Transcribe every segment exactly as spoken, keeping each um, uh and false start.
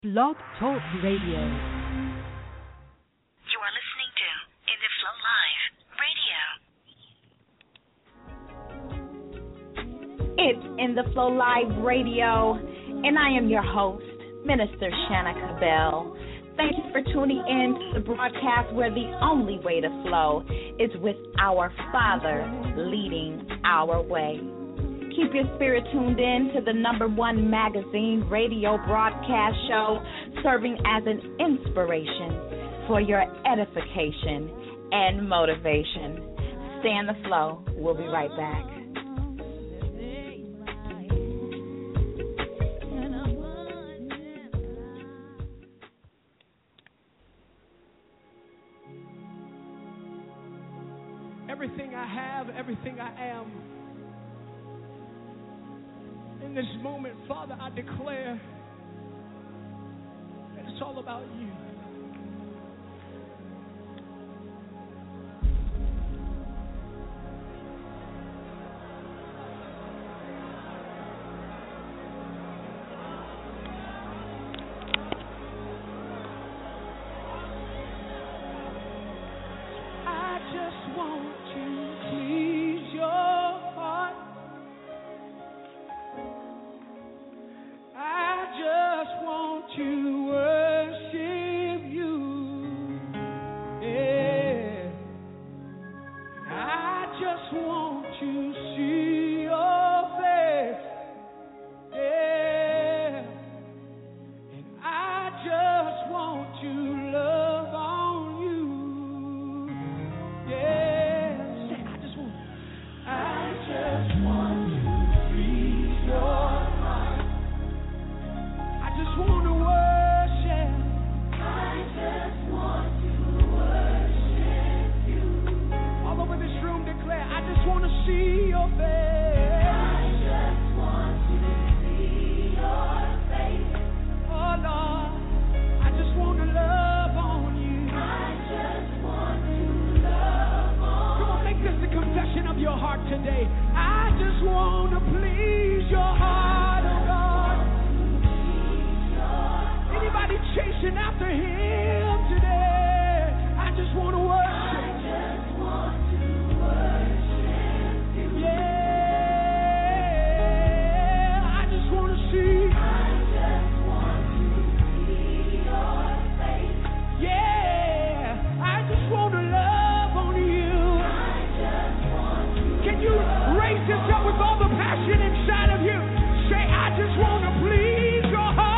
Blog Talk Radio. You are listening to In the Flow Live Radio. It's In the Flow Live Radio, and I am your host, Minister Shanna Cabell. Thank you for tuning in to the broadcast where the only way to flow is with our Father leading our way. Keep your spirit tuned in to the number one magazine radio broadcast show, serving as an inspiration for your edification and motivation. Stay in the flow. We'll be right back. Everything I have, everything I am. In this moment, Father, I declare that it's all about you. I just want to please your heart. I just want to worship you. Yeah. I just want to see your face. Yeah. And I just want to love on you. Yeah. Say, I just want, I just want to please your heart. I just want to worship. I just want to worship you. All over this room declare, I just want to see your face. I just want to see your face. Oh Lord, I just want to love on you. I just want to love on you. Come on, make this the confession of your heart today. I just want to please your heart, oh God. Anybody chasing after him today? I just want to worship. I just want to worship you. Yeah. I just want to see. I just want to see your face. Yeah. I just want to love on you. I just want to. Can you raise this up with all the passion inside of you? Say, I just want to please your heart.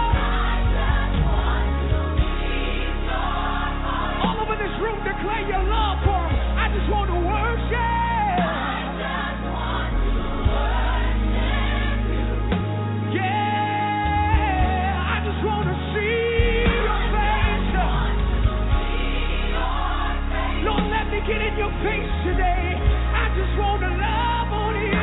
All over this room, declare your love for him. I just want to worship. I just want to worship you. Yeah, I just want to see your face. Lord, let me get in your face today. I just want to love on you.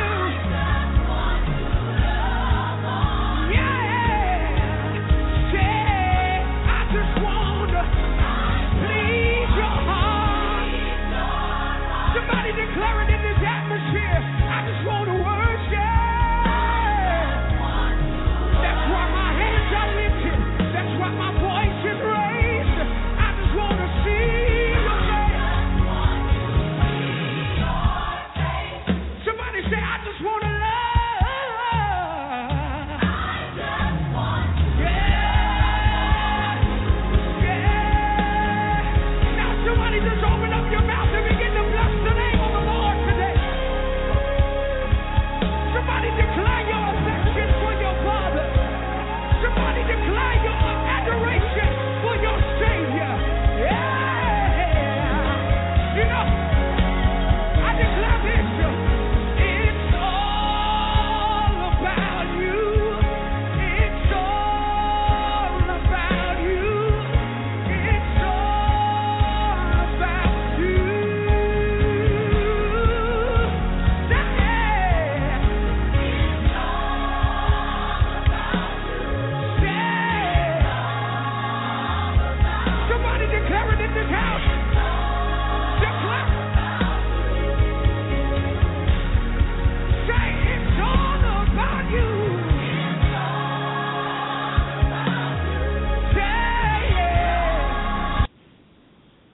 Yeah, say, I just want to please your heart. Somebody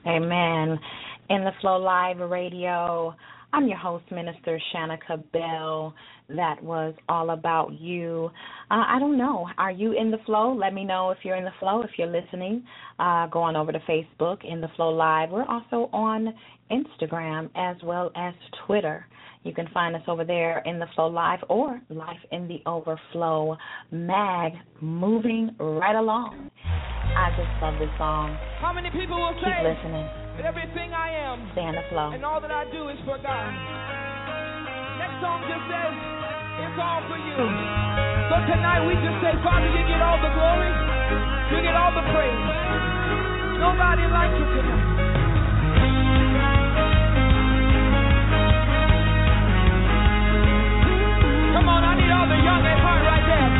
Amen. In the Flow Live Radio, I'm your host, Minister Shanika Bell. That was all about you. Uh, I don't know. Are you in the flow? Let me know if you're in the flow, if you're listening. Uh, go on over to Facebook, In the Flow Live. We're also on Instagram as well as Twitter. You can find us over there, In the Flow Live or Life in the Overflow Mag, moving right along. I just love this song. How many people will Keep say listening. that everything I am Stay in the flow. and all that I do is for God? Next song just says, it's all for you. So tonight we just say, Father, you get all the glory, you get all the praise. Nobody like you tonight. Come on, I need all the young at heart right there.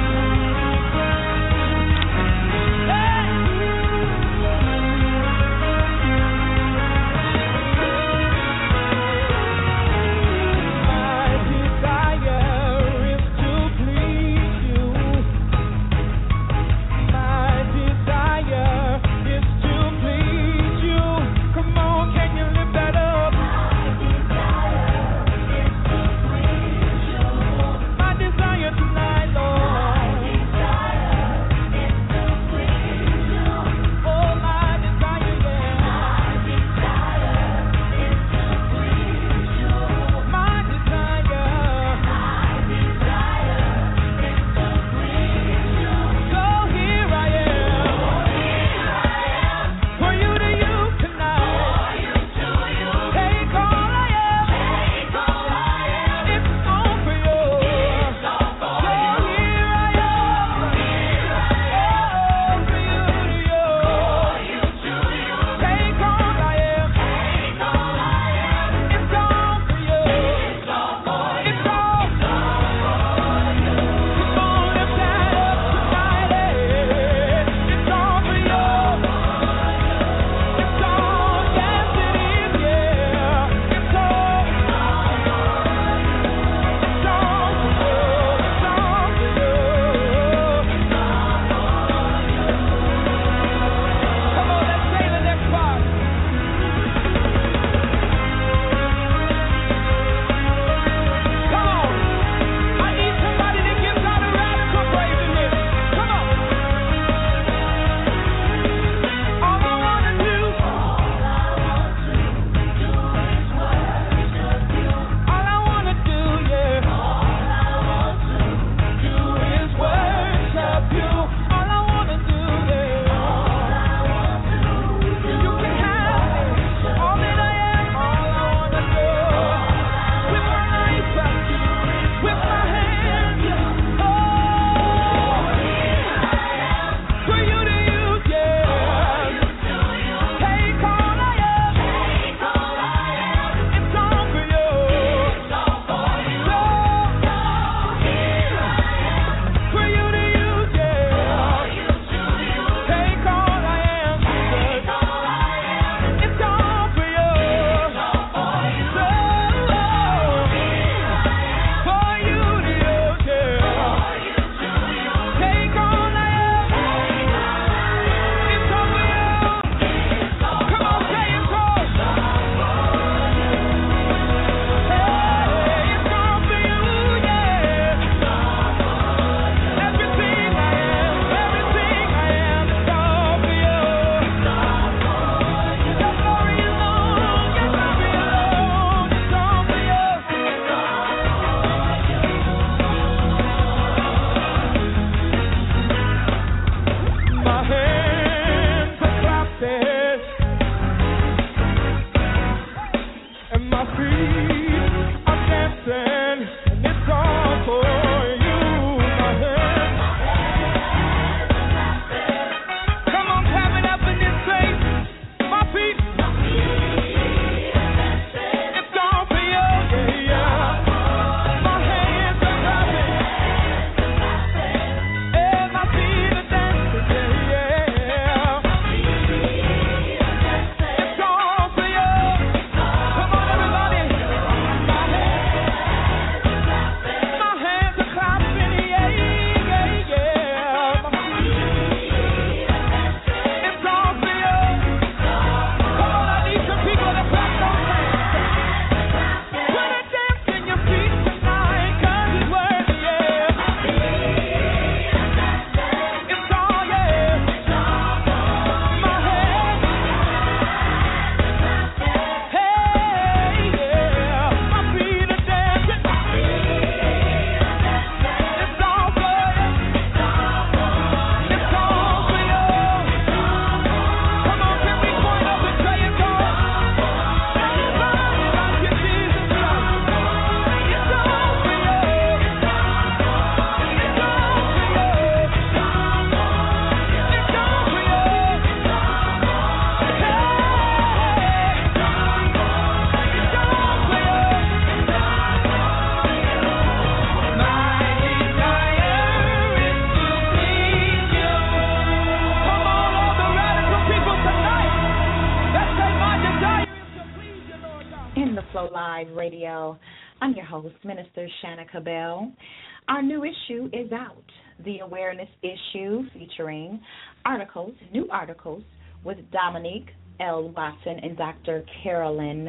Flow Live Radio. I'm your host, Minister Shanna Cabell. Our new issue is out, the Awareness Issue, featuring articles, new articles, with Dominique L. Watson and Doctor Carolyn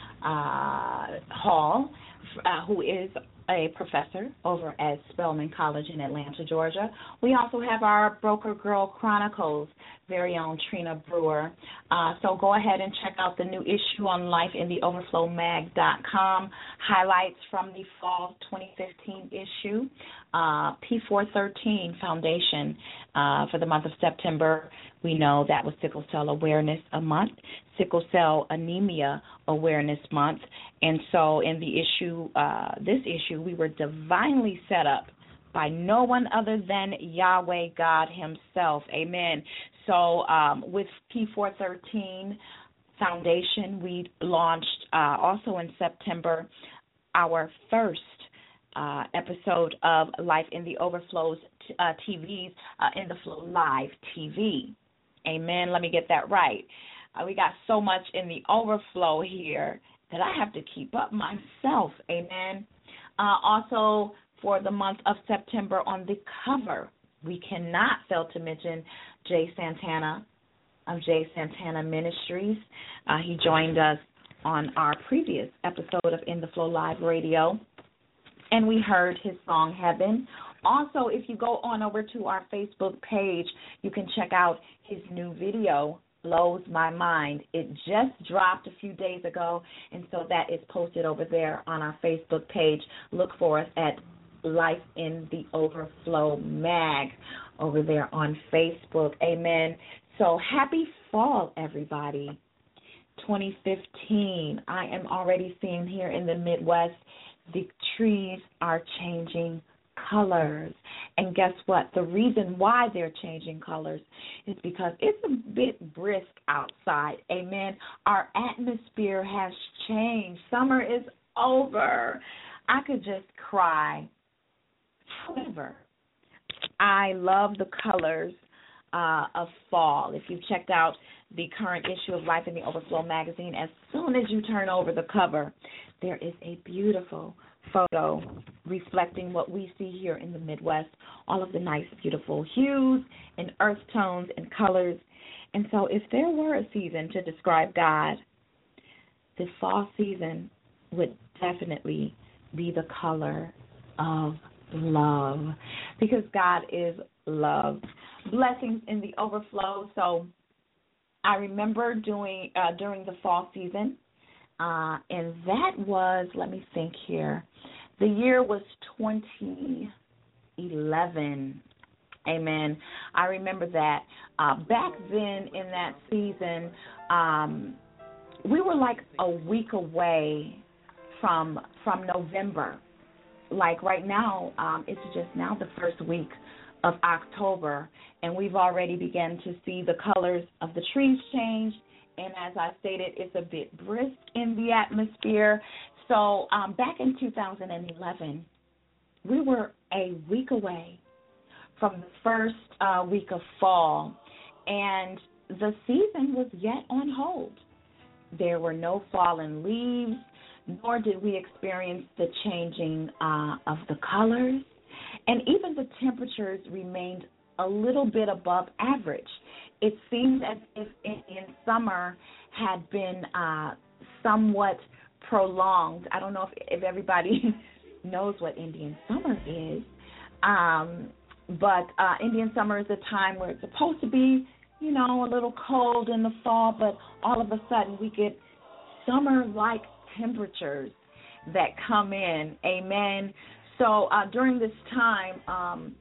uh, Hall, uh, who is a professor over at Spelman College in Atlanta, Georgia. We also have our Broker Girl Chronicles, very own Trina Brewer. Uh, so go ahead and check out the new issue on life in the overflow mag dot com. Highlights from the fall twenty fifteen issue. Uh, P four thirteen Foundation uh, for the month of September. We know that was Sickle Cell Awareness a month, Sickle Cell Anemia Awareness Month. And so in the issue, uh, this issue, we were divinely set up by no one other than Yahweh God himself. Amen. So um, with P four thirteen Foundation, we launched uh, also in September our first uh, episode of Life in the Overflow's t- uh, T Vs, uh, in the Flow Live T V. Amen. Let me get that right. Uh, we got so much in the overflow here that I have to keep up myself. Amen. Uh, also, for the month of September on the cover, we cannot fail to mention Jay Santana of Jay Santana Ministries. Uh, he joined us on our previous episode of In the Flow Live Radio, and we heard his song Heaven. Also, if you go on over to our Facebook page, you can check out his new video, Blows My Mind. It just dropped a few days ago, and so that is posted over there on our Facebook page. Look for us at Life in the Overflow Mag over there on Facebook. Amen. So happy fall, everybody. twenty fifteen. I am already seeing here in the Midwest, the trees are changing colors. And guess what? The reason why they're changing colors is because it's a bit brisk outside. Amen. Our atmosphere has changed. Summer is over. I could just cry. However, I love the colors uh, of fall. If you've checked out the current issue of Life in the Overflow magazine, as soon as you turn over the cover, there is a beautiful photo reflecting what we see here in the Midwest, all of the nice, beautiful hues and earth tones and colors. And so if there were a season to describe God, the fall season would definitely be the color of love, because God is love. Blessings in the overflow. So I remember doing uh, during the fall season, uh, and that was, let me think here, the year was twenty eleven. Amen. I remember that. Uh, back then in that season, um, we were like a week away from from November. Like right now, um, it's just now the first week of October, and we've already begun to see the colors of the trees change. And as I stated, it's a bit brisk in the atmosphere. So um, back in two thousand eleven, we were a week away from the first uh, week of fall, and the season was yet on hold. There were no fallen leaves, nor did we experience the changing uh, of the colors, and even the temperatures remained a little bit above average. It seemed as if Indian summer had been uh, somewhat prolonged. I don't know if, if everybody knows what Indian summer is, um, but uh, Indian summer is a time where it's supposed to be, you know, a little cold in the fall, but all of a sudden we get summer-like temperatures that come in. Amen. So uh, during this time, um,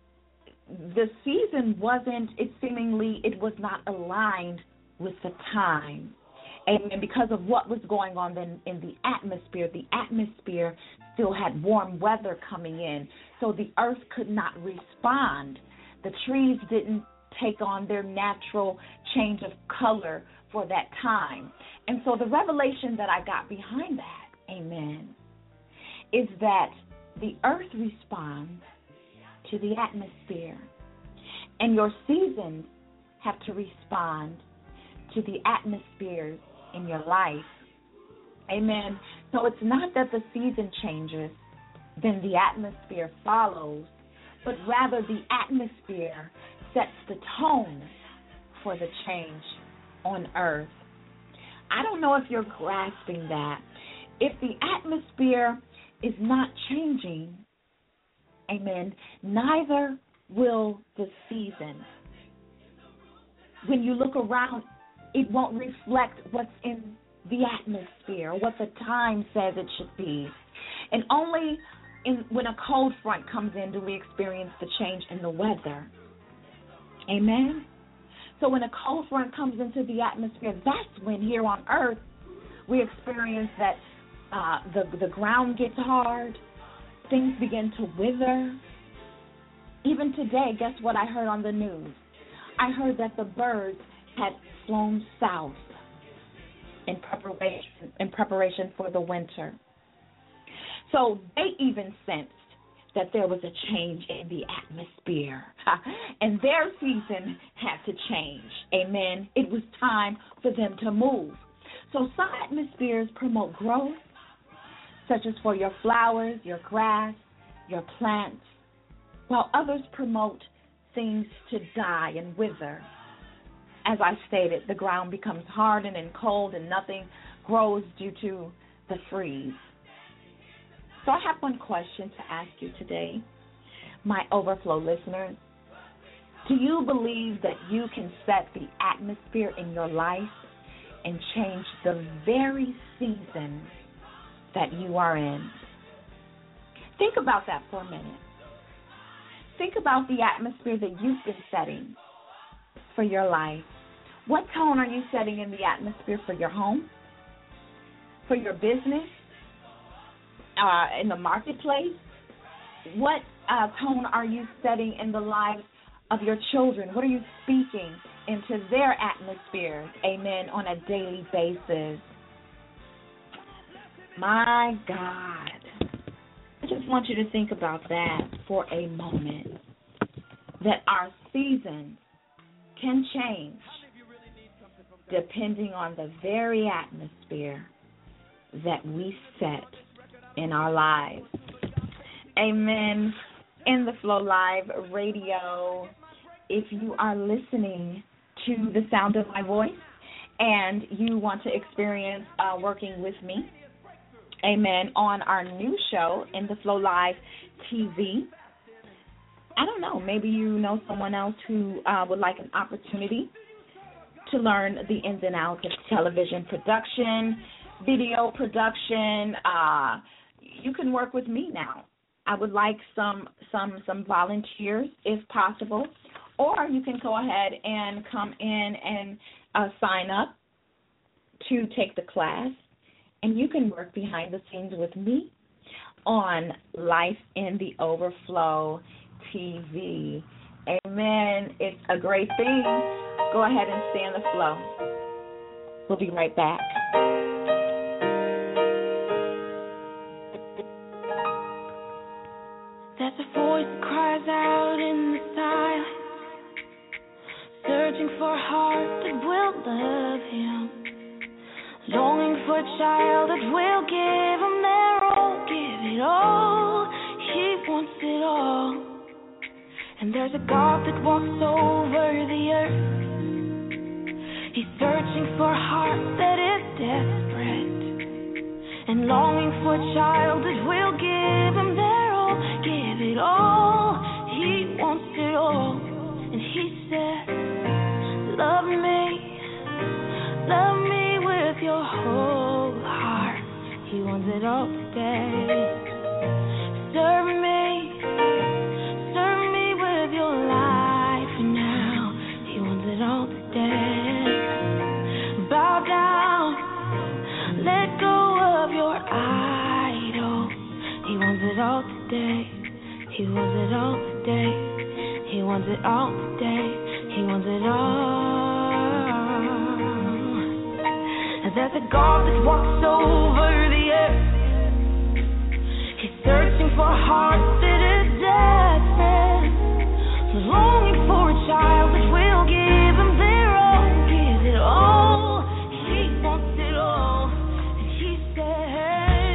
the season wasn't, it seemingly, it was not aligned with the time. Amen. Because of what was going on then in the atmosphere, the atmosphere still had warm weather coming in, so the earth could not respond. The trees didn't take on their natural change of color for that time. And so the revelation that I got behind that, amen, is that the earth responds to the atmosphere, and your seasons have to respond to the atmospheres in your life. Amen. So it's not that the season changes, then the atmosphere follows, but rather the atmosphere sets the tone for the change on earth. I don't know if you're grasping that. If the atmosphere is not changing, amen, neither will the season. When you look around, it won't reflect what's in the atmosphere, what the time says it should be. And only in, when a cold front comes in do we experience the change in the weather. Amen? So when a cold front comes into the atmosphere, that's when here on earth we experience that uh, the, the ground gets hard, things begin to wither. Even today, guess what I heard on the news? I heard that the birds had flown south in preparation in preparation for the winter. So they even sensed that there was a change in the atmosphere, and their season had to change. Amen. It was time for them to move. So some atmospheres promote growth, such as for your flowers, your grass, your plants, while others promote things to die and wither. As I stated, the ground becomes hardened and cold and nothing grows due to the freeze. So I have one question to ask you today, my Overflow listeners. Do you believe that you can set the atmosphere in your life and change the very season that you are in? Think about that for a minute. Think about the atmosphere that you've been setting for your life. What tone are you setting in the atmosphere for your home, for your business, uh, in the marketplace? What uh, tone are you setting in the lives of your children? What are you speaking into their atmosphere, amen, on a daily basis? My God. I just want you to think about that for a moment, that our seasons can change depending on the very atmosphere that we set in our lives. Amen. In the Flow Live Radio, if you are listening to the sound of my voice and you want to experience uh, working with me, amen, on our new show, In the Flow Live T V, I don't know, maybe you know someone else who uh, would like an opportunity to learn the ins and outs of television production, video production. Uh, you can work with me now. I would like some some some volunteers if possible, or you can go ahead and come in and uh, sign up to take the class, and you can work behind the scenes with me on Life in the Overflow T V. Amen. It's a great thing. Go ahead and stay in the flow. We'll be right back. There's a voice that cries out in the silence, searching for a heart that will love him, longing for a child that will give him their all, give it all. He wants it all. And there's a God that walks over the earth. He's searching for a heart that is desperate and longing for a child that will give him their all, give it all. He wants it all. And he says, love me, love me with your whole heart. He wants it all today. Serve me, serve me with your life now. He wants it all today. Bow down, let go of your idol. He wants it all today. He wants it all today. He wants it all today. He wants it all. And there's a God that walks over the earth. He's searching for a heart that is desperate, longing for a child that will give him their all, give it all. He wants it all. And he says,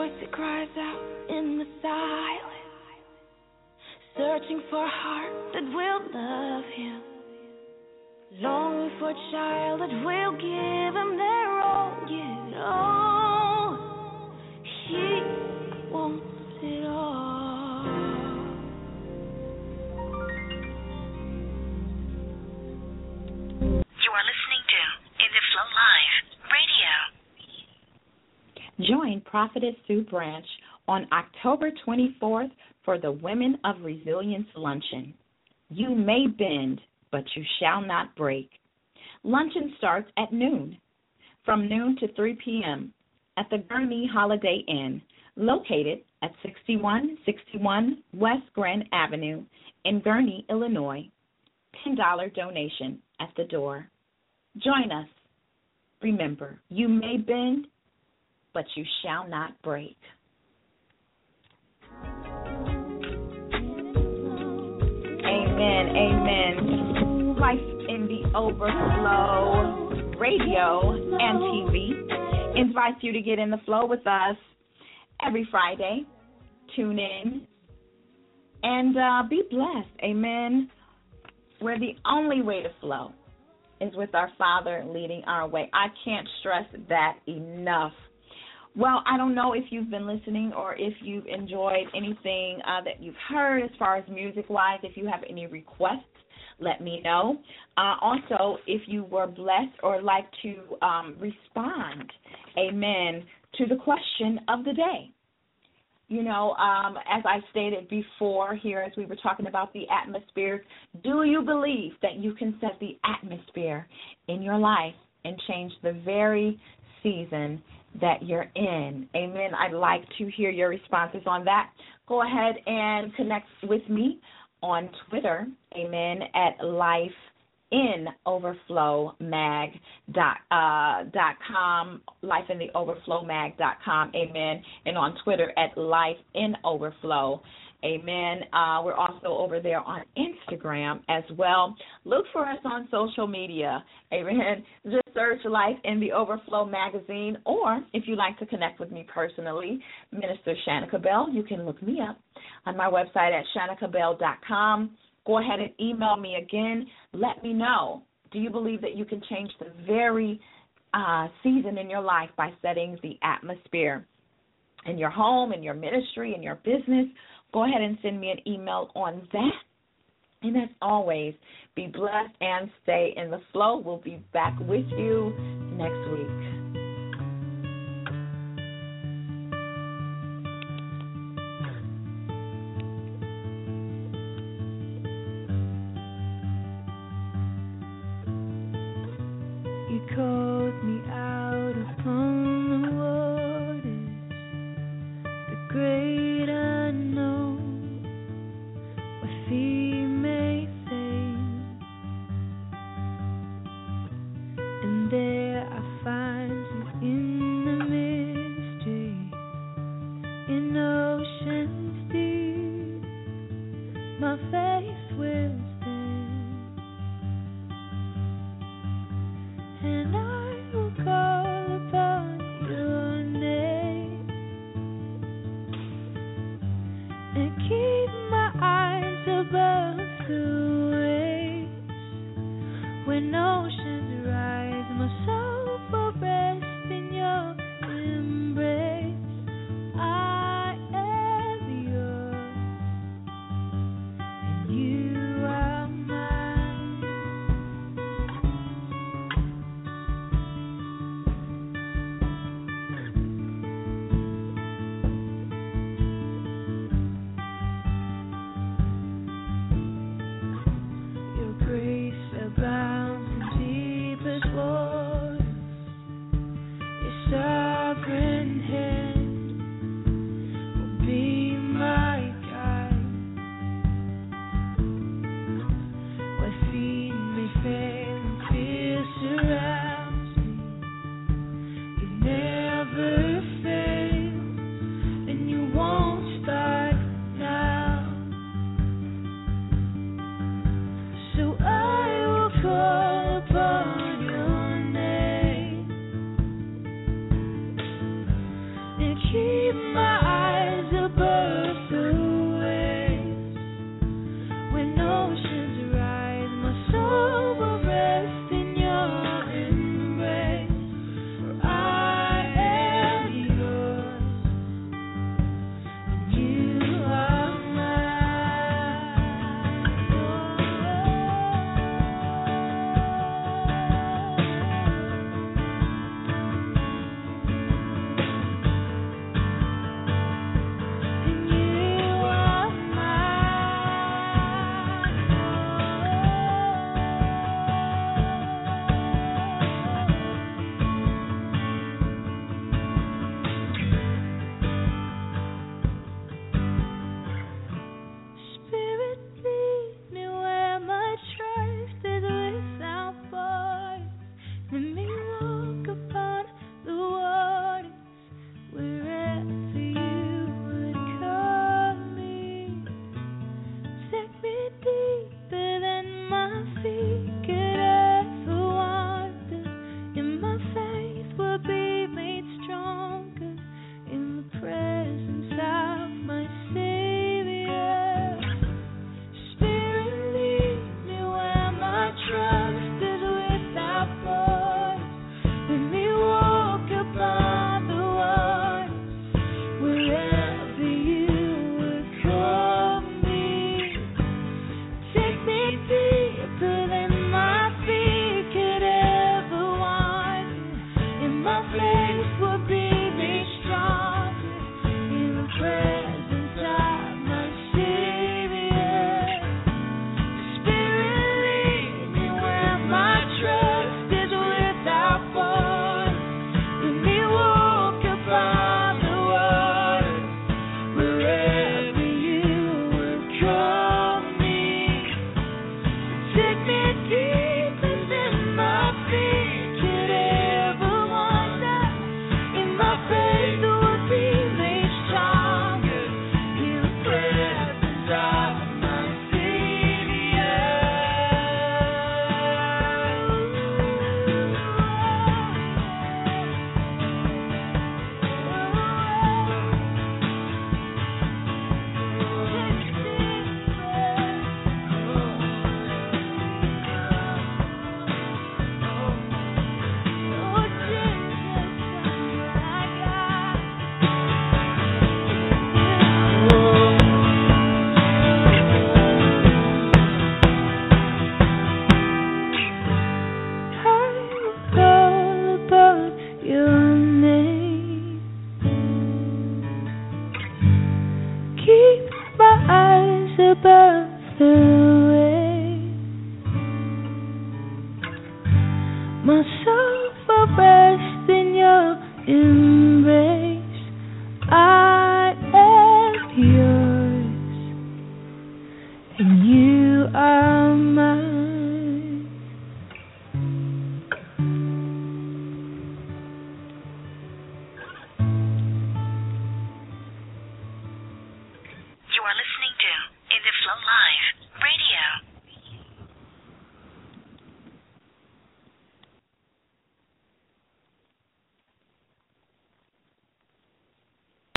voice that cries out in the silence, searching for a heart that will love him, longing for a child that will give him their all, give it all. He wants it all. You are listening to In the Flow Live Radio. Join Prophetess Sue Branch on October twenty-fourth for the Women of Resilience Luncheon. You may bend, but you shall not break. Luncheon starts at noon, from noon to three p.m. at the Gurnee Holiday Inn, located at sixty-one sixty-one West Grand Avenue in Gurnee, Illinois. ten dollars donation at the door. Join us. Remember, you may bend, but you shall not break. Amen, amen. Life in the Overflow Radio and T V invites you to get in the flow with us every Friday. Tune in and uh, be blessed. Amen. Where the only way to flow is with our Father leading our way. I can't stress that enough. Well, I don't know if you've been listening or if you've enjoyed anything uh, that you've heard as far as music-wise. If you have any requests, let me know. Uh, also, if you were blessed or like to um, respond, amen, to the question of the day. You know, um, as I stated before here as we were talking about the atmosphere, do you believe that you can set the atmosphere in your life and change the very season that you're in? Amen. I'd like to hear your responses on that. Go ahead and connect with me on Twitter, amen, at Life in Overflow Mag dot uh, dot com, Life in the Overflow Mag dot com, amen, and on Twitter at Life in Overflow, amen. Uh, we're also over there on Instagram as well. Look for us on social media, amen. Just search Life in the Overflow Magazine, or if you like to connect with me personally, Minister Shanika Bell, you can look me up on my website at shanika bell dot com. Go ahead and email me again. Let me know. Do you believe that you can change the very uh, season in your life by setting the atmosphere in your home, in your ministry, in your business? Go ahead and send me an email on that. And as always, be blessed and stay in the flow. We'll be back with you next week. You called me out upon the waters, the great unknown, where feet may fail, and there I find you in the mystery, in oceans deep, my faith will stand. And I will call upon your name and keep my eyes above the waves. When oceans rise, my soul will rest in your embrace. I am yours, and you are mine. birthday.